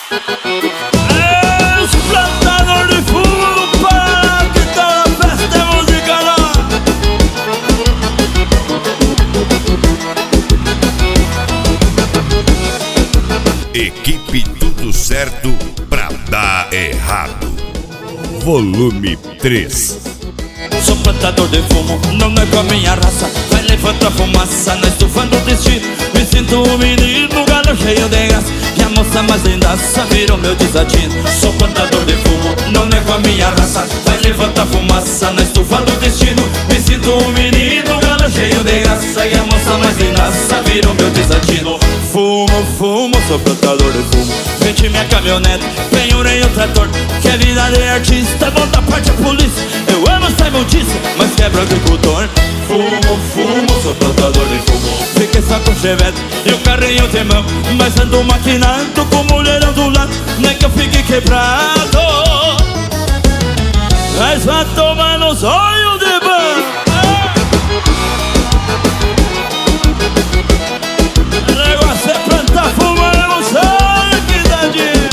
É os plantadores de fumo do Pará, que tá na festa é música lá. Equipe Tudo Certo pra dar errado. Volume 3. Sou plantador de fumo, não é com a minha raça. Vai levantar fumaça na estufa do destino. Me sinto um menino, galo cheio de graça. E a moça mais lindaça virou meu desatino. Sou plantador de fumo, não é com a minha raça. Vai levantar fumaça na estufa do destino. Me sinto um menino, galo cheio de graça. E a moça mais lindaça virou meu desatino. Fumo, fumo, sou plantador de fumo. Vende minha caminhonete, penhorei o trator. Que a vida de artista, bom da parte a polícia. Eu amo essa imundícia, mas quebra agricultor. Fumo, fumo, sou plantador de fumo. Fiquei só com chevette e o carrinho de mão, mas ando maquinando com mulherão do lado. Nem que eu fique quebrado, mas vai tomar nos olhos de banho. O negócio é plantar fumo, eu não sei que dadinho.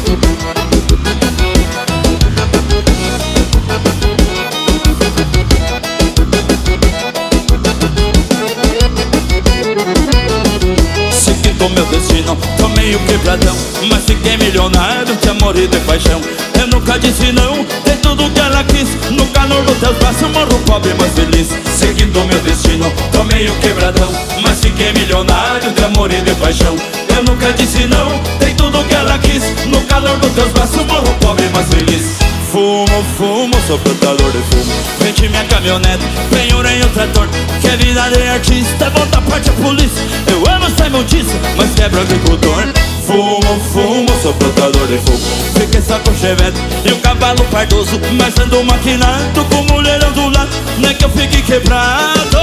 Seguindo meu destino, tô meio quebradão, mas fiquei milionário de amor e de paixão. Eu nunca disse não, tem tudo que ela quis. No calor dos teus braços morro pobre, mas feliz. Seguindo meu destino, tô meio quebradão, mas fiquei milionário de amor e de paixão. Eu nunca disse não, tem tudo que ela quis. No calor dos teus braços morro pobre, mas feliz. Fumo, fumo, sou plantador de fumo. Vende minha caminhonete, penhorei o trator. Que a vida de artista, bom da parte a polícia. Eu amo essa imundícia, mas quebra agricultor. Fumo, fumo, sou plantador de fumo. Fiquei só com chevette e um cavalo pardoso, mas ando maquinando com mulherão do lado. Nem que eu fique quebrado,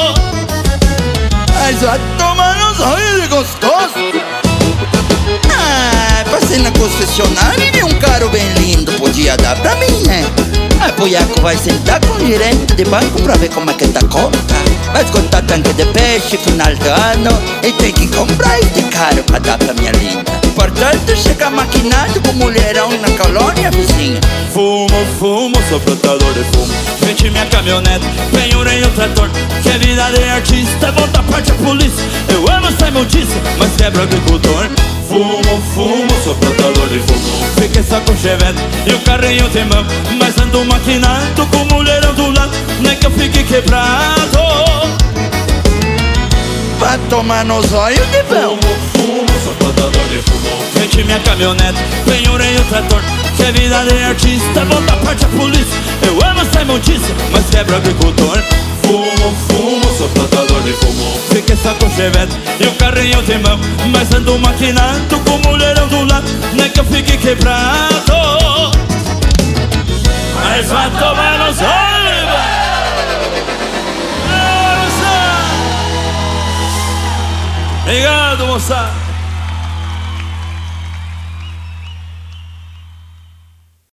mas vai tomar nos olhos de gostoso. Passei na concessionária e vi um carro bem lindo. Podia dar pra mim, né? Aí Poiaco vai sentar com o gerente de banco pra ver como é que tá a conta. Vai esgotar tanque de peixe final do ano e tem que comprar este carro pra dar pra minha linda. Importante chegar maquinado com mulherão na colônia vizinha. Fumo, fumo, sou plantador de fumo. Vende minha caminhonete, penhorei o trator. Que a vida de artista, bom da parte a polícia. Eu amo essa imundícia, mas quebra agricultor. Fumo, fumo, sou plantador de fumo. Fiquei só com chevette e o carrinho de mão, mas ando maquinando com mulherão do lado. Nem que eu fique quebrado, vai tomar nos olhos de pão. Fumo, fumo, sou plantador de fumo. Vende minha caminhonete, penhorei o trator. Que a vida de artista, bom da parte a polícia. Eu amo essa imundícia, mas quebra agricultor. Fumo, fumo, sou plantador de fumo. Fiquei só com chevette e um carrinho de mão, mas ando maquinando com mulherão do lado. Nem que eu fique quebrado, mas vai tomar nos olhos. Obrigado, moçada.